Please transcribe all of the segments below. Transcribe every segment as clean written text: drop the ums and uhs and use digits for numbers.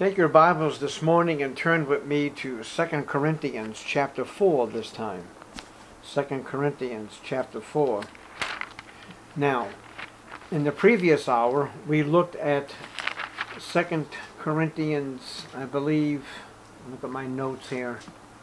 Take your Bibles this morning and turn with me to 2 Corinthians chapter 4 this time. 2 Corinthians chapter 4. Now, in the previous hour, we looked at 2 Corinthians, I believe, look at my notes here.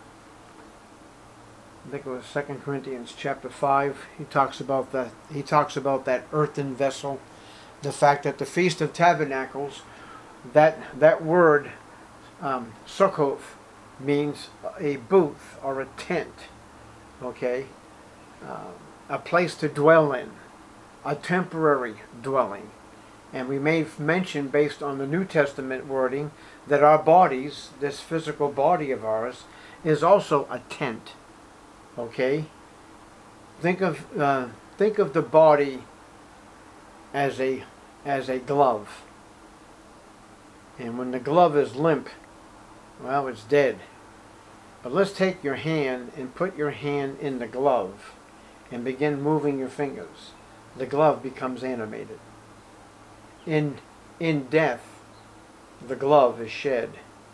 I think it was 2 Corinthians chapter 5. He talks about that earthen vessel, the fact that the Feast of Tabernacles, that word, sukkot, means a booth or a tent, okay? A place to dwell in, a temporary dwelling. And we may mention, based on the New Testament wording, that our bodies, this physical body of ours, is also a tent, okay? Think of the body as a glove. And when the glove is limp, well, it's dead. But let's take your hand and put your hand in the glove and begin moving your fingers. The glove becomes animated. In death, the glove is shed.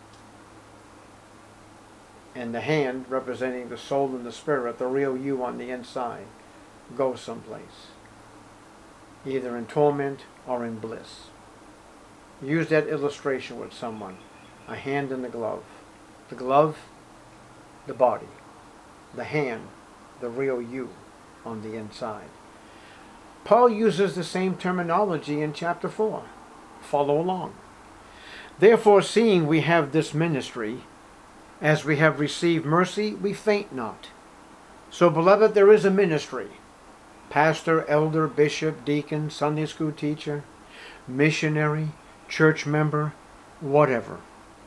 And the hand, representing the soul and the spirit, the real you on the inside, goes someplace, either in torment or in bliss. Use that illustration with someone. A hand in the glove. The glove, the body. The hand, the real you on the inside. Paul uses the same terminology in chapter 4. Follow along. Therefore, seeing we have this ministry, as we have received mercy, we faint not. So, beloved, there is a ministry. Pastor, elder, bishop, deacon, Sunday school teacher, missionary, church member, whatever.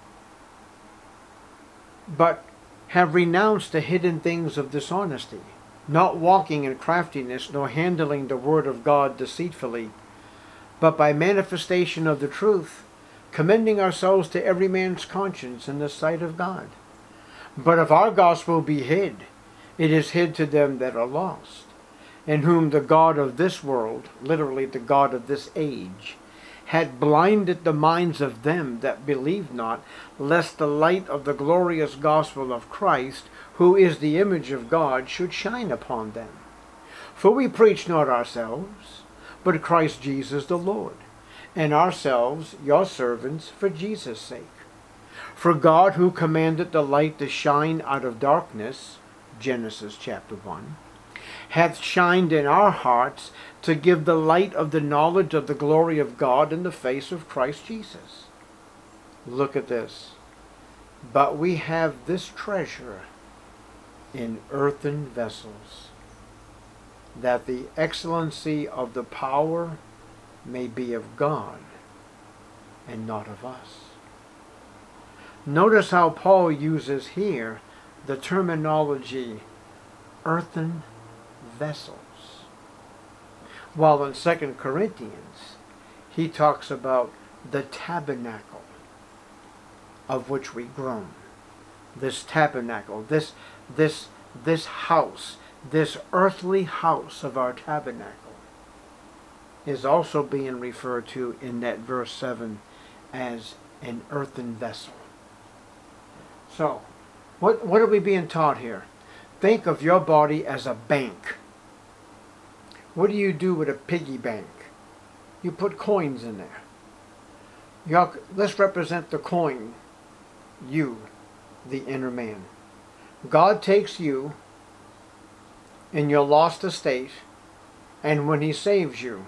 But have renounced the hidden things of dishonesty, not walking in craftiness, nor handling the word of God deceitfully, but by manifestation of the truth, commending ourselves to every man's conscience in the sight of God. But if our gospel be hid, it is hid to them that are lost, in whom the God of this world, literally the God of this age, had blinded the minds of them that believe not, lest the light of the glorious gospel of Christ, who is the image of God, should shine upon them. For we preach not ourselves, but Christ Jesus the Lord, and ourselves your servants for Jesus' sake. For God, who commanded the light to shine out of darkness, Genesis chapter 1, hath shined in our hearts to give the light of the knowledge of the glory of God in the face of Christ Jesus. Look at this. But we have this treasure in earthen vessels, that the excellency of the power may be of God and not of us. Notice how Paul uses here the terminology earthen vessels. While in 2 Corinthians, he talks about the tabernacle of which we groan. This tabernacle, this house, this earthly house of our tabernacle is also being referred to in that verse 7 as an earthen vessel. So, what are we being taught here? Think of your body as a bank. What do you do with a piggy bank? You put coins in there. Let's represent the coin, you, the inner man. God takes you in your lost estate, and when he saves you,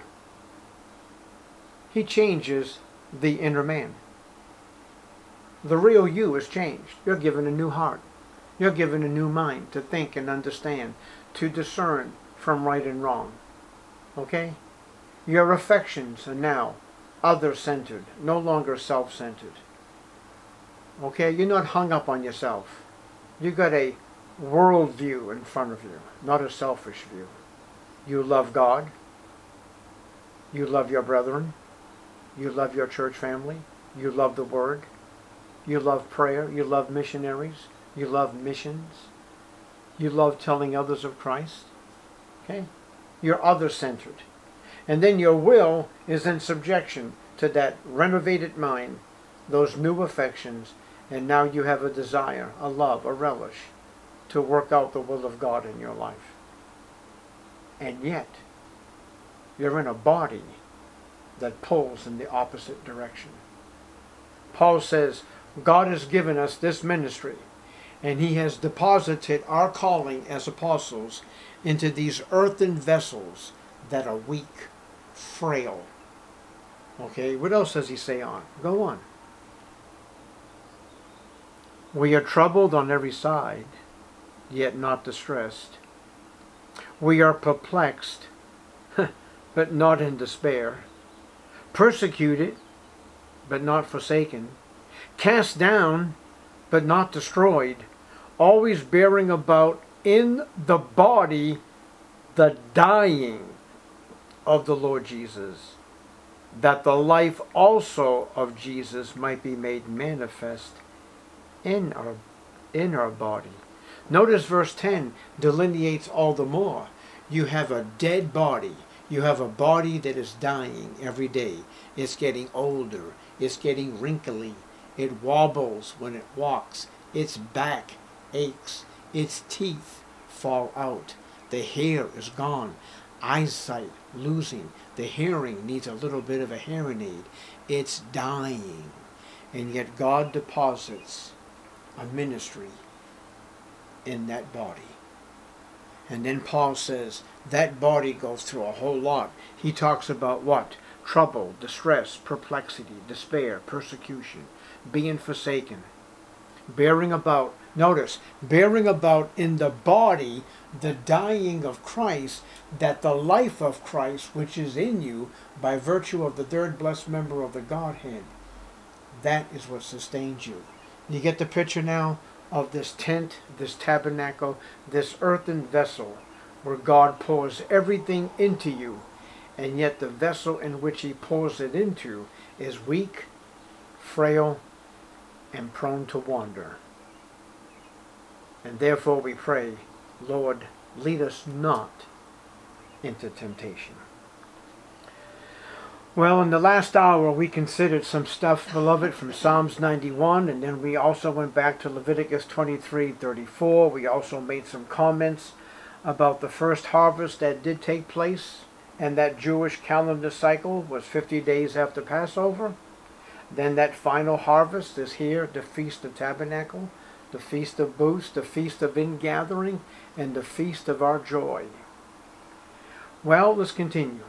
he changes the inner man. The real you is changed. You're given a new heart. You're given a new mind to think and understand, to discern from right and wrong. Okay? Your affections are now other-centered, no longer self-centered. Okay? You're not hung up on yourself. You got a world view in front of you, not a selfish view. You love God. You love your brethren. You love your church family. You love the Word. You love prayer. You love missionaries. You love missions. You love telling others of Christ. Okay? You're other-centered. And then your will is in subjection to that renovated mind those new affections, and now you have a desire, a love, a relish to work out the will of God in your life. And yet, you're in a body that pulls in the opposite direction. Paul says, God has given us this ministry, and He has deposited our calling as apostles into these earthen vessels that are weak, frail. Okay, what else does he say on? Go on. We are troubled on every side, yet not distressed. We are perplexed, but not in despair. Persecuted, but not forsaken. Cast down, but not destroyed. Always bearing about in the body the dying of the Lord Jesus, that the life also of Jesus might be made manifest in our body. Notice verse 10 delineates all the more. You have a dead body. You have a body that is dying every day. It's getting older. It's getting wrinkly. It wobbles when it walks. Its back aches. Its teeth fall out. The hair is gone. Eyesight losing. The hearing needs a little bit of a hearing aid. It's dying. And yet God deposits a ministry in that body. And then Paul says that body goes through a whole lot. He talks about what? Trouble, distress, perplexity, despair, persecution, being forsaken, bearing about, notice, bearing about in the body the dying of Christ, that the life of Christ, which is in you by virtue of the third blessed member of the Godhead, that is what sustains you. You get the picture now of this tent, this tabernacle, this earthen vessel where God pours everything into you, and yet the vessel in which He pours it into is weak, frail, and prone to wander. And therefore we pray, Lord, lead us not into temptation. Well, in the last hour we considered some stuff, beloved, from Psalms 91, and then we also went back to Leviticus 23:34. We also made some comments about the first harvest that did take place, and that Jewish calendar cycle was 50 days after Passover. Then that final harvest is here, the Feast of Tabernacle, the Feast of Booths, the Feast of Ingathering, and the Feast of our joy. Well, let's continue.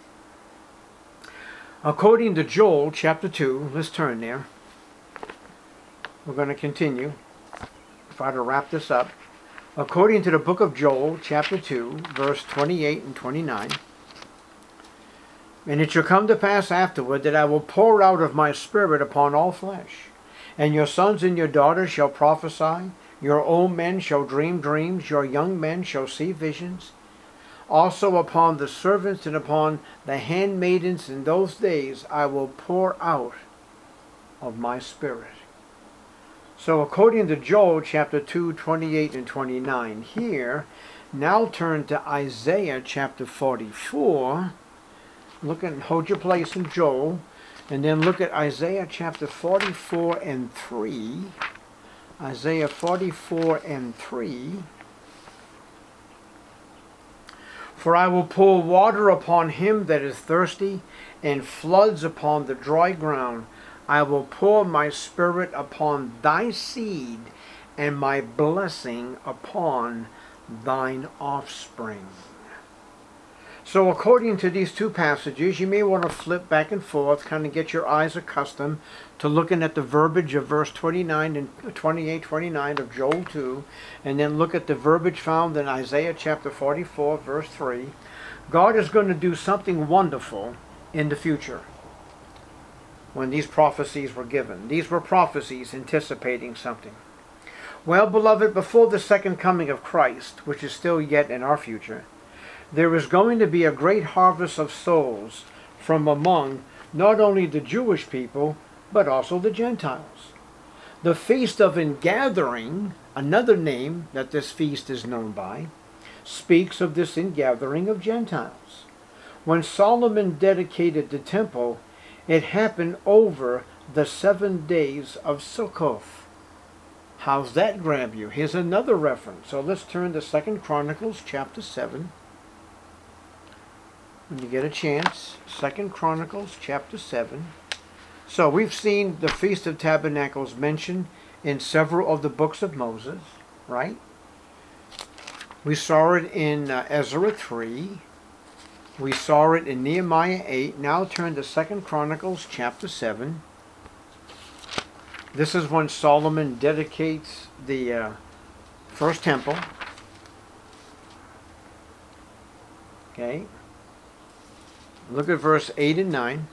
According to Joel chapter 2, let's turn there. We're going to continue. Try to wrap this up. According to the book of Joel chapter 2, verse 28 and 29. And it shall come to pass afterward that I will pour out of my spirit upon all flesh. And your sons and your daughters shall prophesy. Your old men shall dream dreams. Your young men shall see visions. Also upon the servants and upon the handmaidens in those days I will pour out of my spirit. So according to Joel chapter 2, 28 and 29 here, now turn to Isaiah chapter 44. Look and hold your place in Joel, and then look at Isaiah chapter 44 and 3. Isaiah 44 and 3. For I will pour water upon him that is thirsty, and floods upon the dry ground. I will pour my spirit upon thy seed, and my blessing upon thine offspring. So according to these two passages, you may want to flip back and forth, kind of get your eyes accustomed to looking at the verbiage of verse 29 and 28, 29 of Joel 2, and then look at the verbiage found in Isaiah chapter 44, verse 3. God is going to do something wonderful in the future when these prophecies were given. These were prophecies anticipating something. Well, beloved, before the second coming of Christ, which is still yet in our future, there is going to be a great harvest of souls from among not only the Jewish people, but also the Gentiles. The Feast of Ingathering, another name that this feast is known by, speaks of this ingathering of Gentiles. When Solomon dedicated the temple, it happened over the 7 days of Sukkoth. How's that grab you? Here's another reference. So let's turn to 2 Chronicles chapter 7. When you get a chance, 2 Chronicles chapter 7. So we've seen the Feast of Tabernacles mentioned in several of the books of Moses, right? We saw it in Ezra 3. We saw it in Nehemiah 8. Now turn to 2 Chronicles chapter 7. This is when Solomon dedicates the first temple. Okay. Look at verse 8 and 9.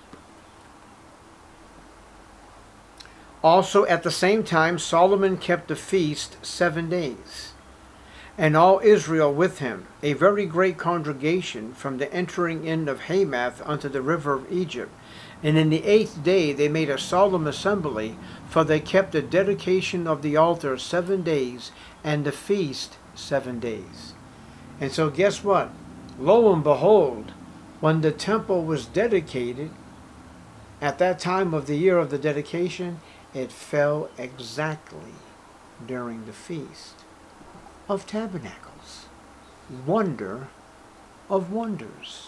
Also at the same time Solomon kept the feast 7 days, and all Israel with him, a very great congregation, from the entering in of Hamath unto the river of Egypt. And in the 8th day they made a solemn assembly, for they kept the dedication of the altar 7 days, and the feast 7 days. And so guess what? Lo and behold, when the temple was dedicated, at that time of the year of the dedication, it fell exactly during the Feast of Tabernacles. Wonder of wonders.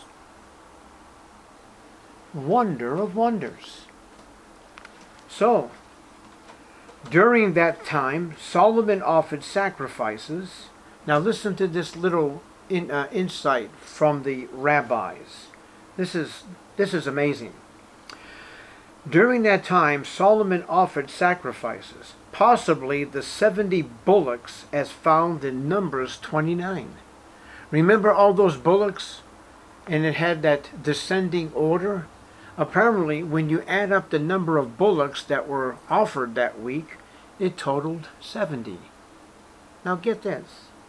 Wonder of wonders. So, during that time, Solomon offered sacrifices. Now listen to this little insight from the rabbis. This is amazing. During that time, Solomon offered sacrifices, possibly the 70 bullocks as found in Numbers 29. Remember all those bullocks? And it had that descending order? Apparently, when you add up the number of bullocks that were offered that week, it totaled 70. Now get this.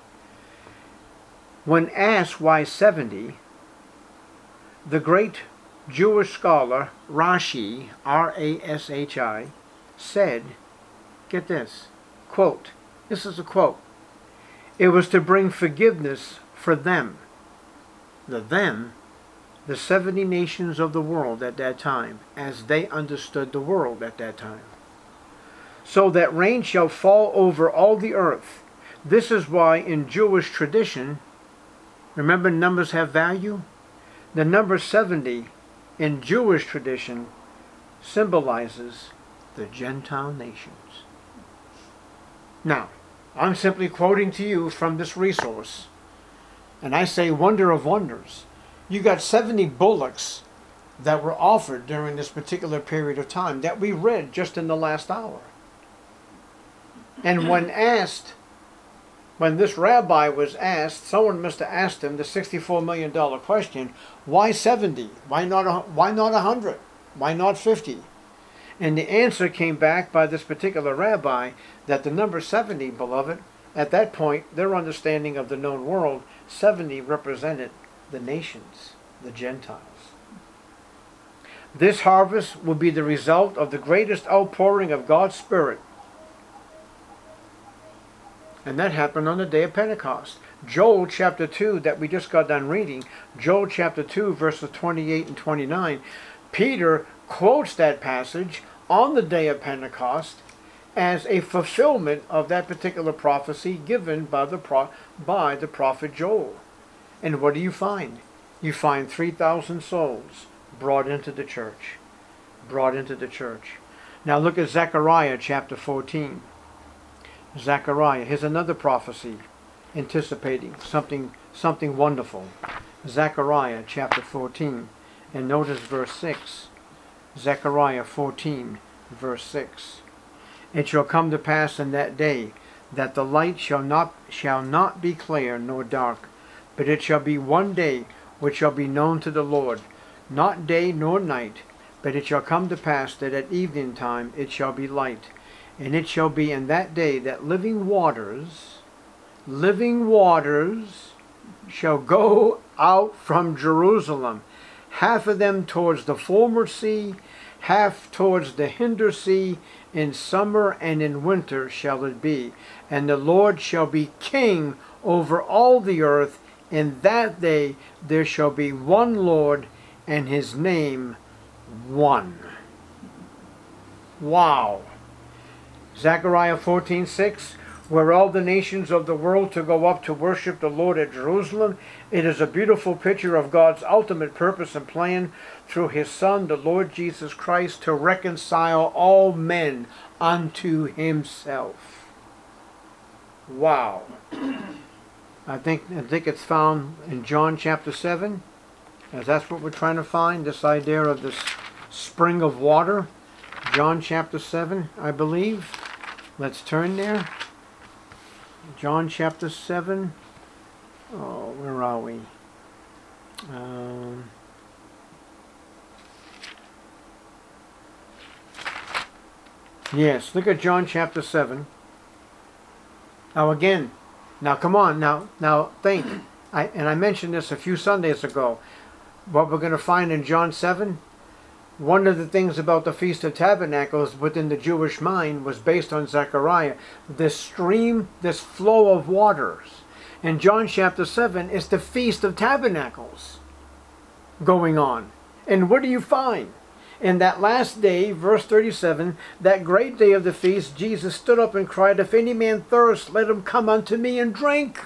When asked why 70, the great Jewish scholar Rashi, R-A-S-H-I, said, get this, quote, this is a quote, "It was to bring forgiveness for them." The 70 nations of the world at that time, as they understood the world at that time. "So that rain shall fall over all the earth." This is why in Jewish tradition, remember numbers have value? The number 70 in Jewish tradition symbolizes the Gentile nations. Now, I'm simply quoting to you from this resource, and I say wonder of wonders. You got 70 bullocks that were offered during this particular period of time that we read just in the last hour. And when this rabbi was asked, someone must have asked him the $64 million question, why 70? Why not 100? Why not 50? And the answer came back by this particular rabbi that the number 70, beloved, at that point, their understanding of the known world, 70 represented the nations, the Gentiles. This harvest will be the result of the greatest outpouring of God's Spirit. And that happened on the day of Pentecost. Joel chapter 2 that we just got done reading, Joel chapter 2 verses 28 and 29, Peter quotes that passage on the day of Pentecost as a fulfillment of that particular prophecy given by the prophet Joel. And what do you find? You find 3,000 souls brought into the church. Brought into the church. Now look at Zechariah chapter 14. Zechariah, here's another prophecy anticipating something wonderful. Zechariah chapter 14, and notice verse 6. Zechariah 14 verse 6. "It shall come to pass in that day that the light shall not be clear nor dark, but it shall be one day which shall be known to the Lord, not day nor night, but it shall come to pass that at evening time it shall be light. And it shall be in that day that living waters shall go out from Jerusalem, half of them towards the former sea, half towards the hinder sea. In summer and in winter shall it be. And the Lord shall be king over all the earth. In that day there shall be one Lord, and his name one." Wow. Zechariah 14:6, where all the nations of the world to go up to worship the Lord at Jerusalem. It is a beautiful picture of God's ultimate purpose and plan through his Son, the Lord Jesus Christ, to reconcile all men unto himself. Wow. I think it's found in John chapter 7, as that's what we're trying to find, this idea of this spring of water. John chapter 7, I believe. Let's turn there. John chapter 7. Oh, where are we? Yes, look at John chapter 7. Now again, now come on, now think. I mentioned this a few Sundays ago. What we're going to find in John 7, one of the things about the Feast of Tabernacles within the Jewish mind was based on Zechariah. This stream, this flow of waters. In John chapter 7 is the Feast of Tabernacles going on. And what do you find? In that last day, verse 37, that great day of the feast, Jesus stood up and cried, "If any man thirst, let him come unto me and drink.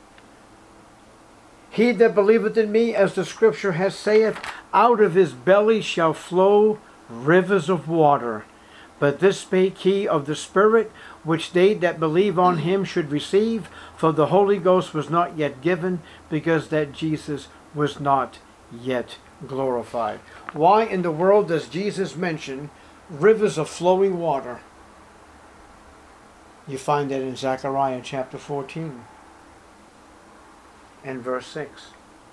He that believeth in me, as the scripture has saith, out of his belly shall flow rivers of water. But this spake he of the Spirit, which they that believe on him should receive, for the Holy Ghost was not yet given, because that Jesus was not yet glorified." Why in the world does Jesus mention rivers of flowing water? You find that in Zechariah chapter 14 and verse 6.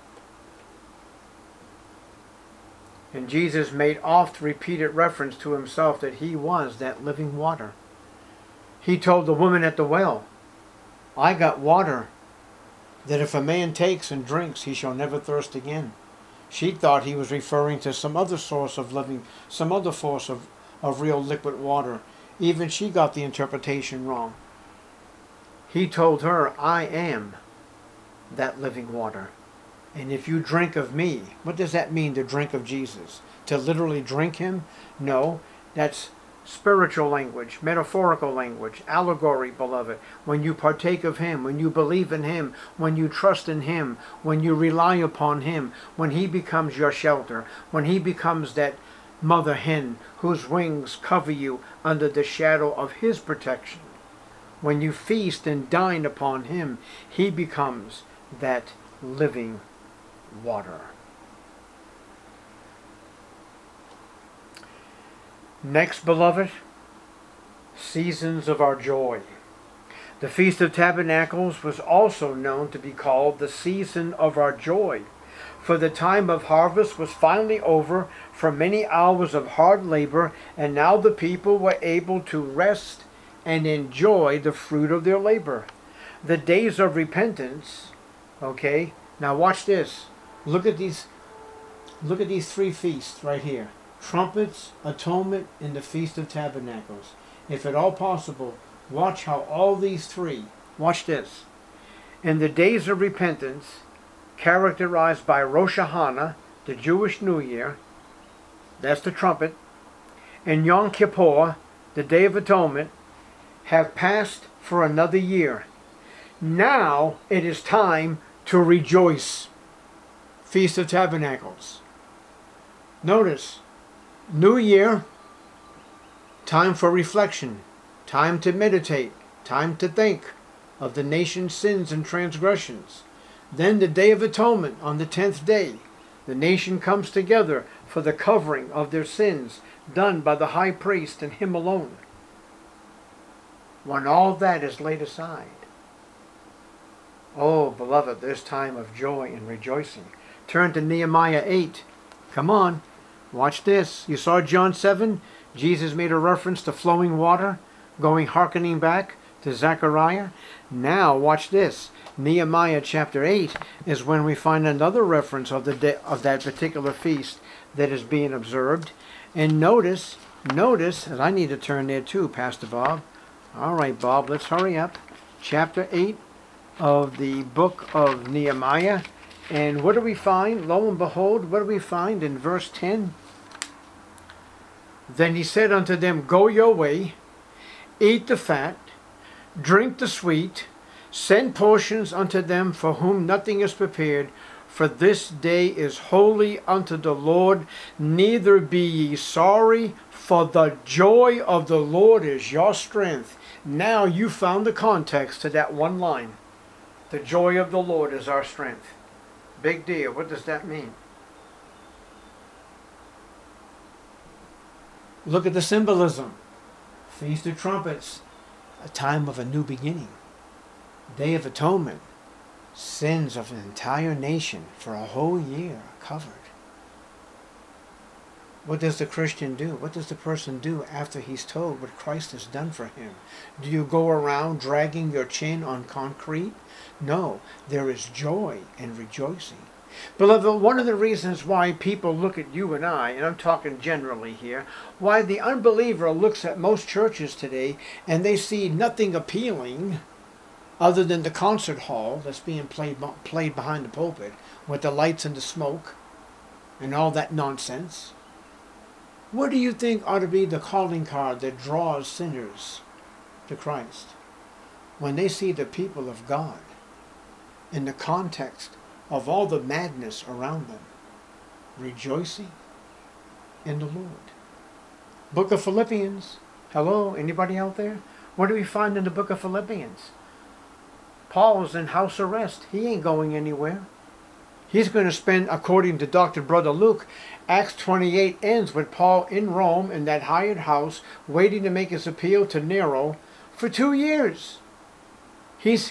And Jesus made oft repeated reference to himself that he was that living water. He told the woman at the well, "I got water that if a man takes and drinks, he shall never thirst again." She thought he was referring to some other source of living, some other source of real liquid water. Even she got the interpretation wrong. He told her, "I am that living water. And if you drink of me," what does that mean, to drink of Jesus? To literally drink him? No, that's spiritual language, metaphorical language, allegory, beloved. When you partake of him, when you believe in him, when you trust in him, when you rely upon him, when he becomes your shelter, when he becomes that mother hen whose wings cover you under the shadow of his protection, when you feast and dine upon him, he becomes that living water. Next, beloved, seasons of our joy. The Feast of Tabernacles was also known to be called the season of our joy, for the time of harvest was finally over from many hours of hard labor, and now the people were able to rest and enjoy the fruit of their labor. The days of repentance, okay, now watch this. Look at these three feasts right here. Trumpets, Atonement, and the Feast of Tabernacles. If at all possible, watch how all these three, watch this. In the days of repentance, characterized by Rosh Hashanah, the Jewish New Year, that's the trumpet, and Yom Kippur, the Day of Atonement, have passed for another year. Now it is time to rejoice. Feast of Tabernacles. Notice, New Year, time for reflection, time to meditate, time to think of the nation's sins and transgressions. Then the Day of Atonement on the 10th day, the nation comes together for the covering of their sins done by the high priest and him alone. When all that is laid aside, oh, beloved, there's time of joy and rejoicing. Turn to Nehemiah 8. Come on. Watch this. You saw John 7? Jesus made a reference to flowing water, hearkening back to Zechariah. Now, watch this. Nehemiah chapter 8 is when we find another reference of that particular feast that is being observed. And notice, and I need to turn there too, Pastor Bob. All right, Bob, let's hurry up. Chapter 8 of the book of Nehemiah. And what do we find? Lo and behold, what do we find in verse 10? Then he said unto them, Go your way, eat the fat, drink the sweet, send portions unto them for whom nothing is prepared, for this day is holy unto the Lord. Neither be ye sorry, for the joy of the Lord is your strength. Now you found the context to that one line. The joy of the Lord is our strength. Big deal. What does that mean? Look at the symbolism. Feast of Trumpets, a time of a new beginning. Day of Atonement, sins of an entire nation for a whole year covered. What does the Christian do? What does the person do after he's told what Christ has done for him? Do you go around dragging your chin on concrete? No, there is joy and rejoicing. Beloved, one of the reasons why people look at you and I, and I'm talking generally here, why the unbeliever looks at most churches today and they see nothing appealing other than the concert hall that's being played behind the pulpit with the lights and the smoke and all that nonsense. What do you think ought to be the calling card that draws sinners to Christ? When they see the people of God in the context of all the madness around them, rejoicing in the Lord. Book of Philippians. Hello, anybody out there? What do we find in the book of Philippians? Paul's in house arrest. He ain't going anywhere. He's going to spend, according to Dr. Brother Luke, Acts 28 ends with Paul in Rome in that hired house waiting to make his appeal to Nero for 2 years. He's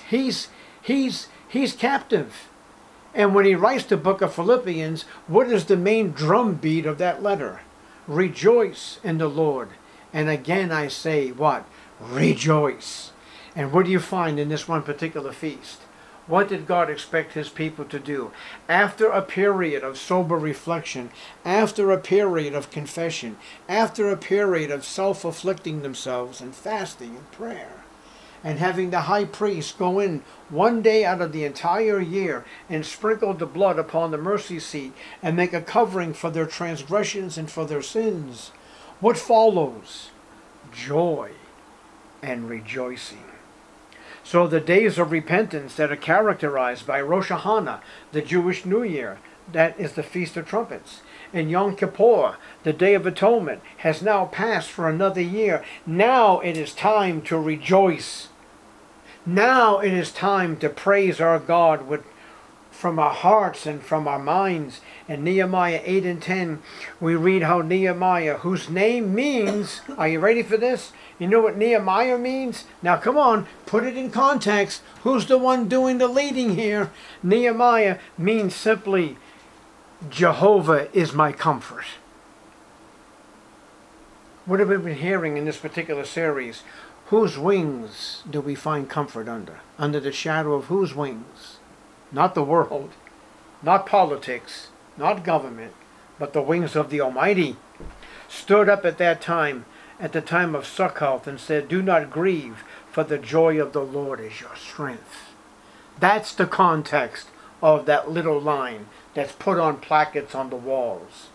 captive. And when he writes the book of Philippians, what is the main drumbeat of that letter? Rejoice in the Lord. And again I say, what? Rejoice. And what do you find in this one particular feast? What did God expect his people to do? After a period of sober reflection, after a period of confession, after a period of self-afflicting themselves and fasting and prayer, and having the high priest go in one day out of the entire year and sprinkle the blood upon the mercy seat and make a covering for their transgressions and for their sins, what follows? Joy and rejoicing. So the days of repentance that are characterized by Rosh Hashanah, the Jewish New Year, that is the Feast of Trumpets, and Yom Kippur, the Day of Atonement, has now passed for another year. Now it is time to rejoice. Now it is time to praise our God from our hearts and from our minds. In Nehemiah 8 and 10, we read how Nehemiah, whose name means, are you ready for this? You know what Nehemiah means? Now come on, put it in context. Who's the one doing the leading here? Nehemiah means simply, Jehovah is my comfort. What have we been hearing in this particular series? Whose wings do we find comfort under? Under the shadow of whose wings? Not the world, not politics, not government, but the wings of the Almighty. Stood up at that time, at the time of Succoth, and said, Do not grieve, for the joy of the Lord is your strength. That's the context of that little line that's put on plackets on the walls.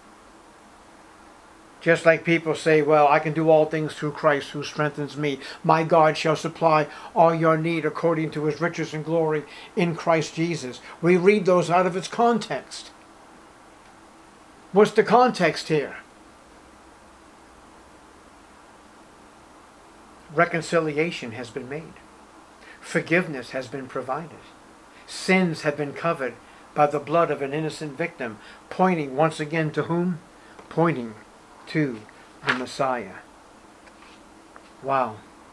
Just like people say, well, I can do all things through Christ who strengthens me. My God shall supply all your need according to his riches and glory in Christ Jesus. We read those out of its context. What's the context here? Reconciliation has been made. Forgiveness has been provided. Sins have been covered by the blood of an innocent victim, pointing once again to whom? Pointing to the Messiah. Wow.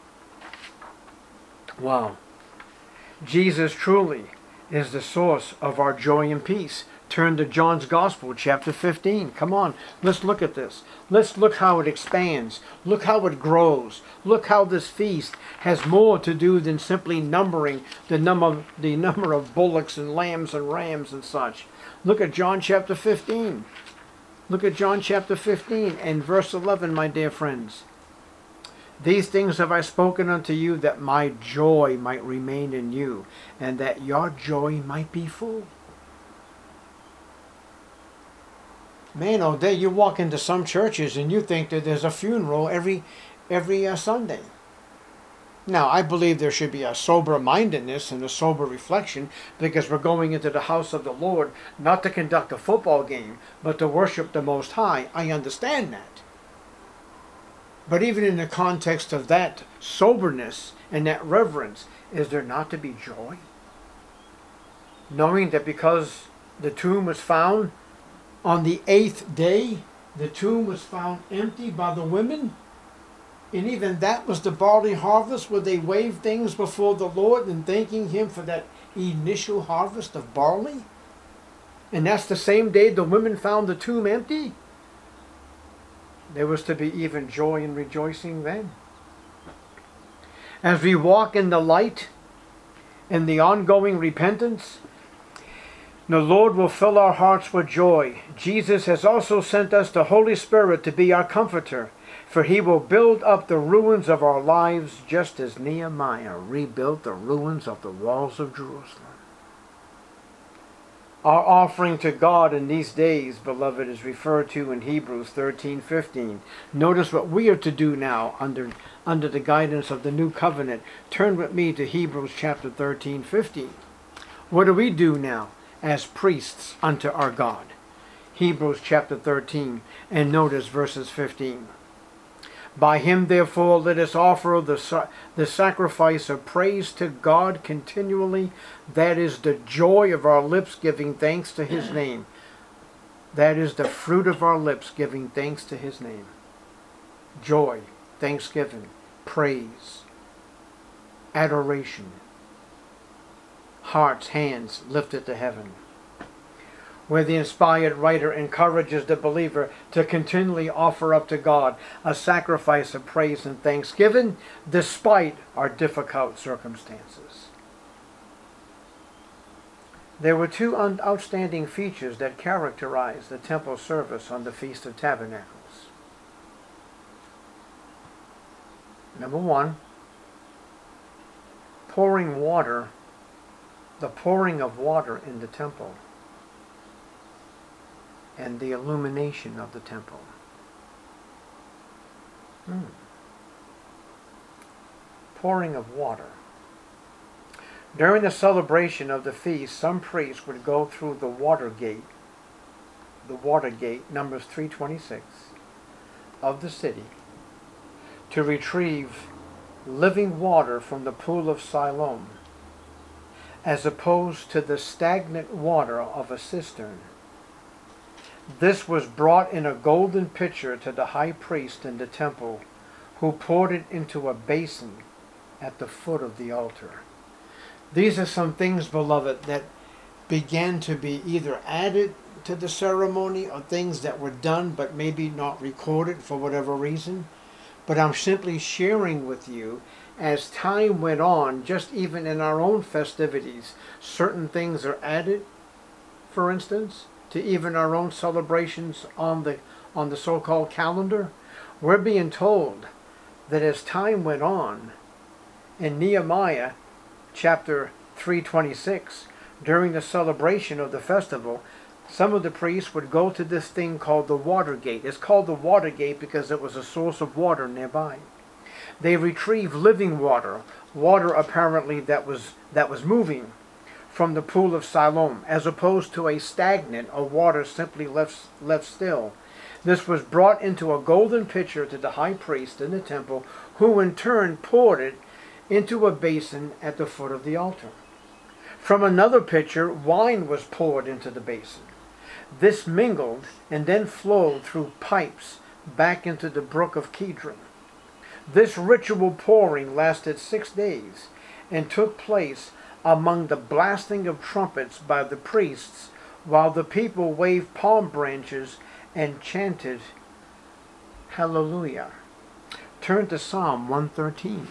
Wow. Jesus truly is the source of our joy and peace. Turn to John's Gospel, chapter 15. Come on, let's look at this. Let's look how it expands. Look how it grows. Look how this feast has more to do than simply numbering the number of bullocks and lambs and rams and such. Look at John chapter 15. Look at John chapter 15 and verse 11, my dear friends. These things have I spoken unto you, that my joy might remain in you, and that your joy might be full. Man, oh, day you walk into some churches and you think that there's a funeral every Sunday. Now, I believe there should be a sober-mindedness and a sober reflection, because we're going into the house of the Lord not to conduct a football game, but to worship the Most High. I understand that. But even in the context of that soberness and that reverence, is there not to be joy? Knowing that because the tomb was found on the 8th day, the tomb was found empty by the women. And even that was the barley harvest, where they waved things before the Lord and thanking Him for that initial harvest of barley. And that's the same day the women found the tomb empty. There was to be even joy and rejoicing then. As we walk in the light, in the ongoing repentance, the Lord will fill our hearts with joy. Jesus has also sent us the Holy Spirit to be our comforter, for He will build up the ruins of our lives, just as Nehemiah rebuilt the ruins of the walls of Jerusalem. Our offering to God in these days, beloved, is referred to in Hebrews 13:15. Notice what we are to do now under the guidance of the new covenant. Turn with me to Hebrews chapter 13:15. What do we do now as priests unto our God? Hebrews chapter 13, and notice verses 15. By Him, therefore, let us offer the sacrifice of praise to God continually. That is the joy of our lips, giving thanks to His name. That is the fruit of our lips, giving thanks to His name. Joy, thanksgiving, praise, adoration. Hearts, hands lifted to heaven. Where the inspired writer encourages the believer to continually offer up to God a sacrifice of praise and thanksgiving despite our difficult circumstances. There were two outstanding features that characterized the temple service on the Feast of Tabernacles. Number one, pouring water, the pouring of water in the temple, and the illumination of the temple. Pouring of water. During the celebration of the feast, some priests would go through the water gate, Numbers 3:26, of the city, to retrieve living water from the pool of Siloam, as opposed to the stagnant water of a cistern. This was brought in a golden pitcher to the high priest in the temple, who poured it into a basin at the foot of the altar. These are some things, beloved, that began to be either added to the ceremony or things that were done but maybe not recorded for whatever reason. But I'm simply sharing with you, as time went on, just even in our own festivities, certain things are added, for instance, to even our own celebrations on the so-called calendar. We're being told that as time went on, in Nehemiah chapter 3:26, during the celebration of the festival, some of the priests would go to this thing called the water gate. It's called the water gate because it was a source of water nearby. They retrieved living water apparently that was moving from the pool of Siloam, as opposed to a stagnant or water simply left still. This was brought into a golden pitcher to the high priest in the temple, who in turn poured it into a basin at the foot of the altar. From another pitcher, wine was poured into the basin. This mingled and then flowed through pipes back into the brook of Kidron. This ritual pouring lasted 6 days and took place among the blasting of trumpets by the priests, while the people waved palm branches and chanted Hallelujah. Turn to Psalm 113.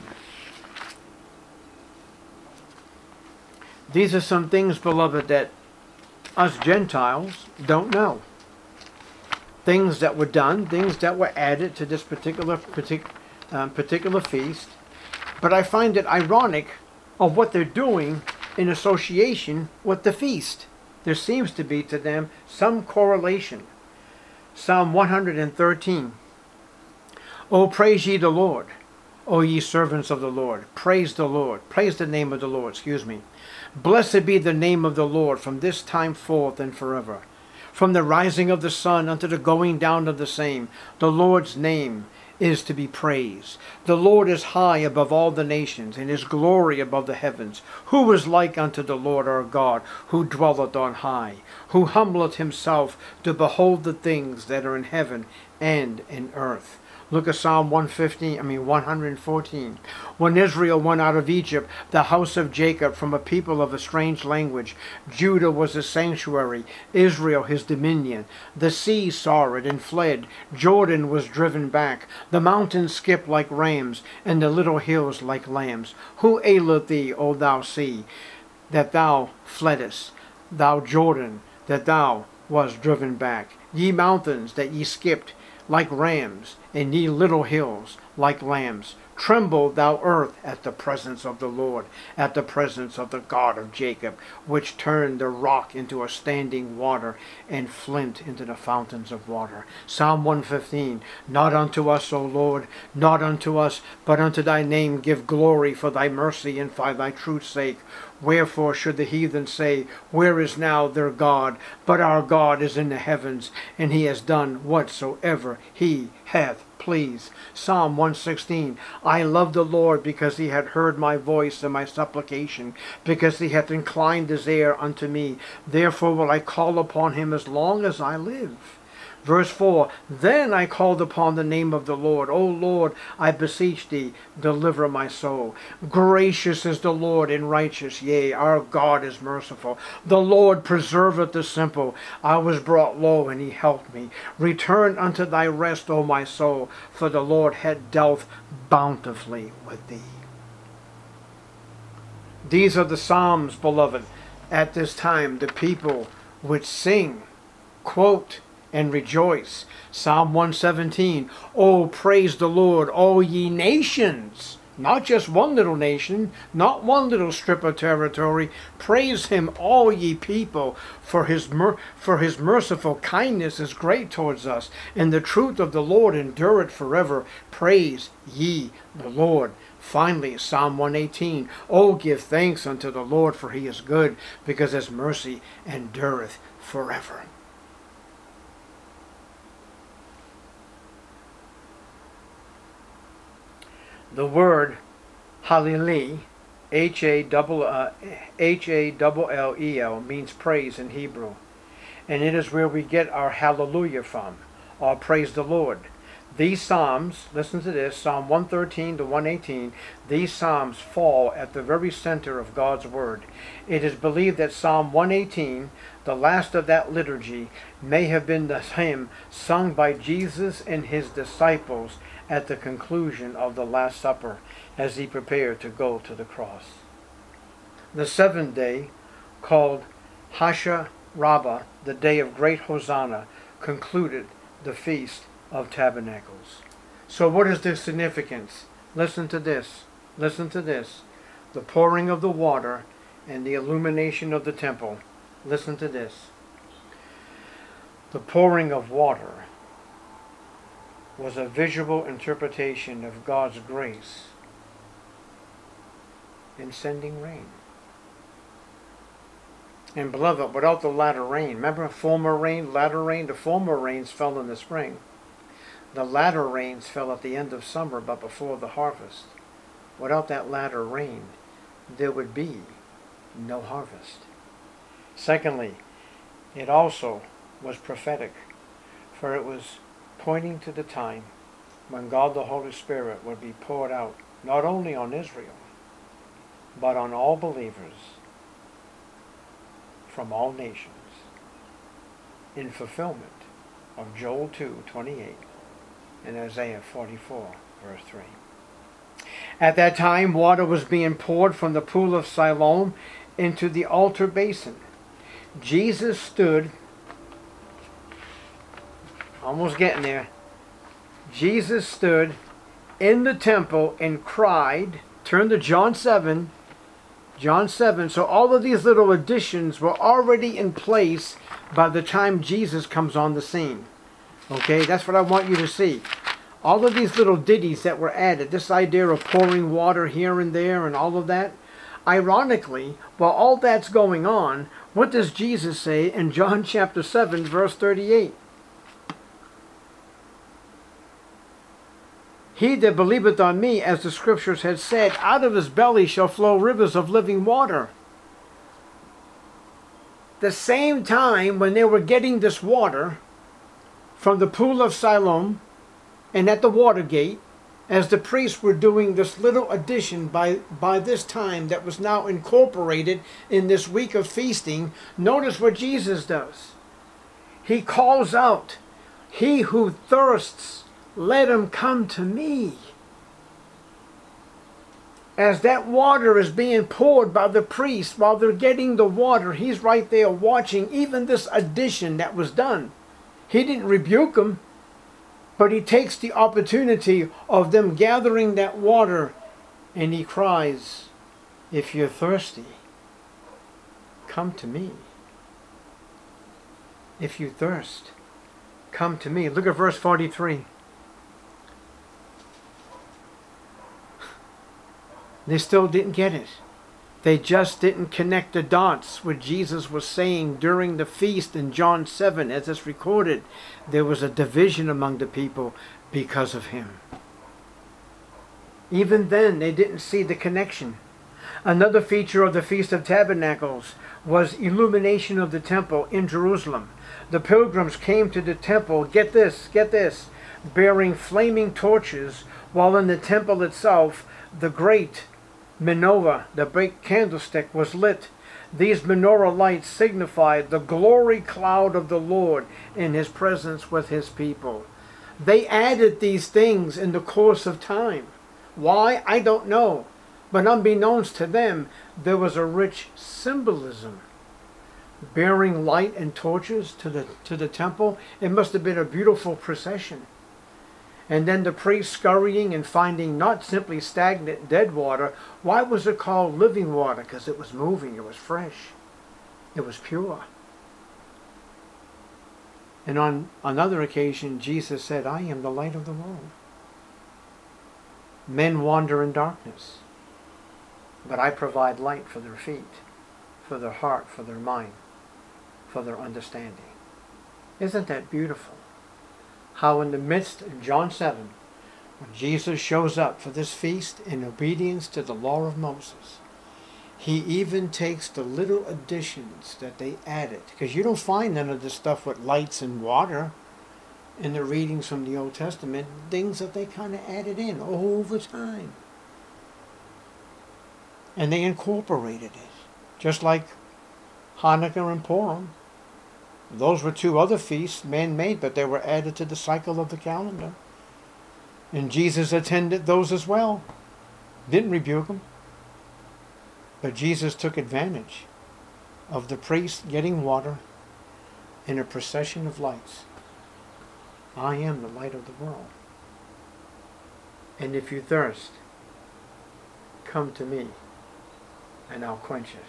These are some things, beloved, that us Gentiles don't know. Things that were done, things that were added to this particular feast. But I find it ironic of what they're doing in association with the feast. There seems to be to them some correlation. Psalm 113. O praise ye the Lord, O ye servants of the Lord. Praise the Lord. Praise the name of the Lord, Blessed be the name of the Lord from this time forth and forever. From the rising of the sun unto the going down of the same, the Lord's name is to be praised. The Lord is high above all the nations, and his glory above the heavens. Who is like unto the Lord our God, who dwelleth on high, who humbleth himself to behold the things that are in heaven and in earth? Look at Psalm 114. When Israel went out of Egypt, the house of Jacob from a people of a strange language, Judah was his sanctuary, Israel his dominion. The sea saw it and fled. Jordan was driven back. The mountains skipped like rams, and the little hills like lambs. Who aileth thee, O thou sea, that thou fleddest? Thou Jordan, that thou wast driven back? Ye mountains, that ye skipped like rams, and ye little hills like lambs. Tremble, thou earth, at the presence of the Lord, at the presence of the God of Jacob, which turned the rock into a standing water, and flint into the fountains of water. Psalm 115. Not unto us, O Lord, not unto us, but unto thy name give glory for thy mercy and for thy truth's sake. Wherefore should the heathen say, where is now their God? But our God is in the heavens, and he has done whatsoever he hath pleased. Psalm 116. I love the Lord because he hath heard my voice and my supplication, because he hath inclined his ear unto me. Therefore will I call upon him as long as I live. Verse 4, then I called upon the name of the Lord. O Lord, I beseech thee, deliver my soul. Gracious is the Lord and righteous, yea, our God is merciful. The Lord preserveth the simple. I was brought low, and he helped me. Return unto thy rest, O my soul, for the Lord hath dealt bountifully with thee. These are the Psalms, beloved. At this time, the people would sing, quote, and rejoice. Psalm 117. Oh, praise the Lord, all ye nations. Not just one little nation, not one little strip of territory. Praise him, all ye people, for his merciful kindness is great towards us, and the truth of the Lord endureth forever. Praise ye the Lord. Finally, Psalm 118. Oh, give thanks unto the Lord, for he is good, because his mercy endureth forever. The word Hallel, H-A-L-L-E-L, means praise in Hebrew. And it is where we get our hallelujah from, or praise the Lord. These Psalms, listen to this, Psalm 113 to 118, these Psalms fall at the very center of God's Word. It is believed that Psalm 118, the last of that liturgy, may have been the hymn sung by Jesus and his disciples at the conclusion of the Last Supper as he prepared to go to the cross. The seventh day, called Hasha Rabbah, the day of great Hosanna, concluded the Feast of Tabernacles. So what is the significance? Listen to this. Listen to this. The pouring of the water and the illumination of the temple. Listen to this. The pouring of water was a visual interpretation of God's grace in sending rain. And beloved, without the latter rain, remember former rain, latter rain? The former rains fell in the spring. The latter rains fell at the end of summer, but before the harvest. Without that latter rain, there would be no harvest. Secondly, it also was prophetic, for it was pointing to the time when God the Holy Spirit would be poured out not only on Israel, but on all believers from all nations, in fulfillment of Joel 2:28 and Isaiah 44, verse 3. At that time, water was being poured from the pool of Siloam into the altar basin. Jesus stood, almost getting there, Jesus stood in the temple and cried, turn to John 7, so all of these little additions were already in place by the time Jesus comes on the scene. Okay, that's what I want you to see. All of these little ditties that were added, this idea of pouring water here and there and all of that, ironically, while all that's going on, what does Jesus say in John chapter 7, verse 38? He that believeth on me, as the scriptures had said, out of his belly shall flow rivers of living water. The same time when they were getting this water from the pool of Siloam and at the water gate, as the priests were doing this little addition by this time that was now incorporated in this week of feasting, notice what Jesus does. He calls out, "He who thirsts, let him come to me." As that water is being poured by the priests, while they're getting the water, he's right there watching even this addition that was done. He didn't rebuke them, but he takes the opportunity of them gathering that water and he cries, "If you're thirsty, come to me. If you thirst, come to me." Look at verse 43. They still didn't get it. They just didn't connect the dots. What Jesus was saying during the feast in John 7, as it's recorded, there was a division among the people because of him. Even then, they didn't see the connection. Another feature of the Feast of Tabernacles was illumination of the temple in Jerusalem. The pilgrims came to the temple, get this, bearing flaming torches, while in the temple itself, the great menorah, the great candlestick, was lit. These menorah lights signified the glory cloud of the Lord in his presence with his people. They added these things in the course of time. Why? I don't know. But unbeknownst to them, there was a rich symbolism. Bearing light and torches to the temple, it must have been a beautiful procession. And then the priest scurrying and finding not simply stagnant dead water. Why was it called living water? Because it was moving, it was fresh, it was pure. And on another occasion, Jesus said, "I am the light of the world. Men wander in darkness, but I provide light for their feet, for their heart, for their mind, for their understanding." Isn't that beautiful? How in the midst of John 7, when Jesus shows up for this feast in obedience to the law of Moses, he even takes the little additions that they added. Because you don't find none of this stuff with lights and water in the readings from the Old Testament, things that they kind of added in over time. And they incorporated it, just like Hanukkah and Purim. Those were two other feasts, man-made, but they were added to the cycle of the calendar. And Jesus attended those as well. Didn't rebuke them. But Jesus took advantage of the priest getting water in a procession of lights. I am the light of the world. And if you thirst, come to me, and I'll quench it.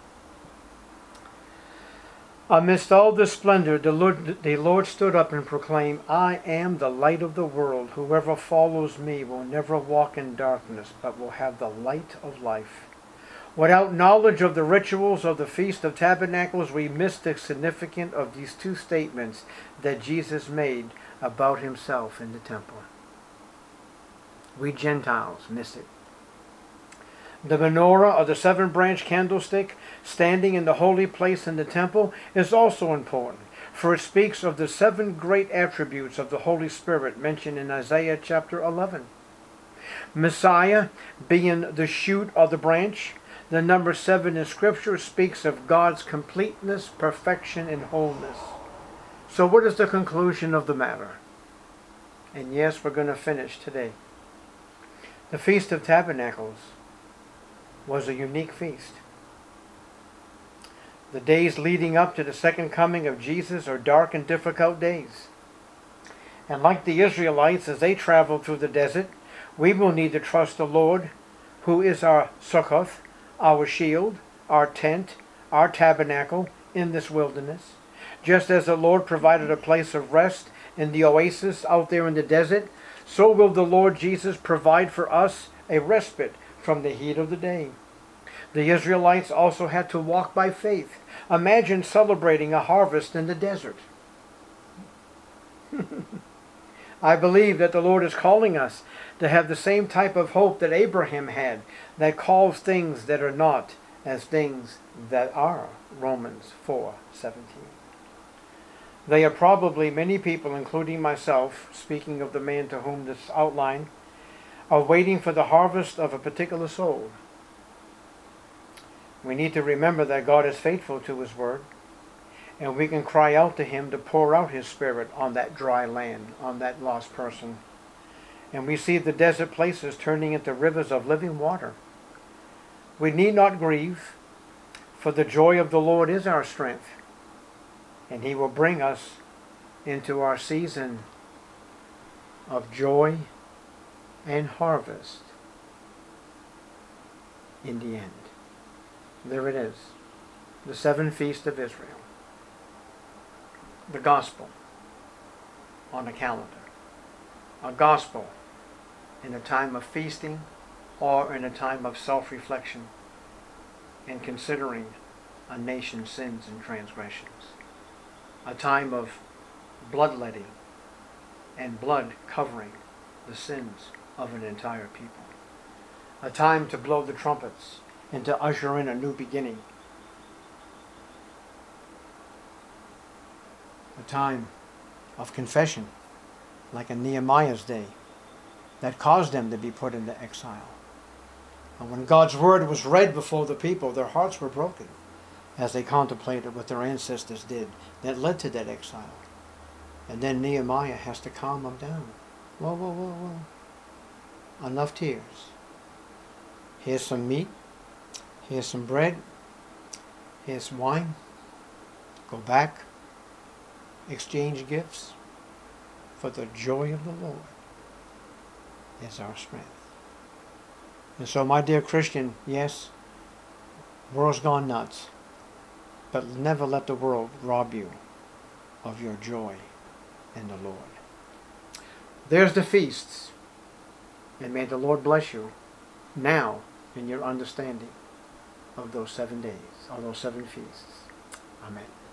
Amidst all this splendor, the Lord stood up and proclaimed, "I am the light of the world. Whoever follows me will never walk in darkness, but will have the light of life." Without knowledge of the rituals of the Feast of Tabernacles, we miss the significance of these two statements that Jesus made about himself in the temple. We Gentiles miss it. The menorah, or the seven-branch candlestick, standing in the holy place in the temple, is also important, for it speaks of the seven great attributes of the Holy Spirit mentioned in Isaiah chapter 11. Messiah being the shoot or the branch, the number 7 in Scripture speaks of God's completeness, perfection, and wholeness. So what is the conclusion of the matter? And yes, we're going to finish today. The Feast of Tabernacles was a unique feast. The days leading up to the second coming of Jesus are dark and difficult days. And like the Israelites, as they traveled through the desert, we will need to trust the Lord, who is our Succoth, our shield, our tent, our tabernacle in this wilderness. Just as the Lord provided a place of rest in the oasis out there in the desert, so will the Lord Jesus provide for us a respite from the heat of the day. The Israelites also had to walk by faith. Imagine celebrating a harvest in the desert. I believe that the Lord is calling us to have the same type of hope that Abraham had, that calls things that are not as things that are. Romans 4:17. There are probably many people, including myself, speaking of the man to whom this outline, are waiting for the harvest of a particular soul. We need to remember that God is faithful to His word, and we can cry out to Him to pour out His Spirit on that dry land, on that lost person. And we see the desert places turning into rivers of living water. We need not grieve, for the joy of the Lord is our strength, and He will bring us into our season of joy and harvest in the end. There it is, the 7 feasts of Israel. The gospel on a calendar. A gospel in a time of feasting or in a time of self-reflection and considering a nation's sins and transgressions. A time of bloodletting and blood covering the sins of an entire people. A time to blow the trumpets and to usher in a new beginning. A time of confession, like in Nehemiah's day, that caused them to be put into exile. And when God's word was read before the people, their hearts were broken as they contemplated what their ancestors did that led to that exile. And then Nehemiah has to calm them down. Whoa. Enough tears. Here's some meat. Here's some bread. Here's some wine. Go back. Exchange gifts. For the joy of the Lord is our strength. And so, my dear Christian, yes, the world's gone nuts. But never let the world rob you of your joy in the Lord. There's the feasts. And may the Lord bless you now in your understanding of those 7 days, or those 7 feasts. Amen.